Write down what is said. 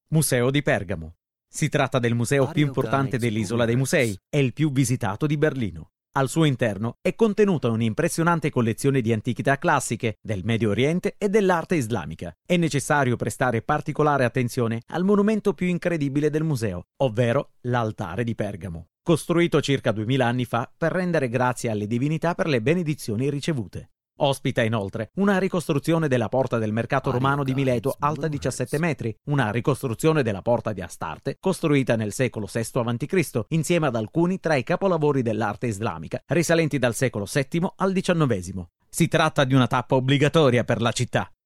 Museo di Pergamo. Si tratta del museo più importante dell'isola dei musei e il più visitato di Berlino. Al suo interno è contenuta un'impressionante collezione di antichità classiche, del Medio Oriente e dell'arte islamica. È necessario prestare particolare attenzione al monumento più incredibile del museo, ovvero l'altare di Pergamo, costruito circa 2000 anni fa per rendere grazie alle divinità per le benedizioni ricevute. Ospita inoltre una ricostruzione della porta del mercato romano di Mileto alta 17 metri, una ricostruzione della porta di Astarte costruita nel secolo VI a.C. insieme ad alcuni tra i capolavori dell'arte islamica risalenti dal secolo VII al XIX. Si tratta di una tappa obbligatoria per la città.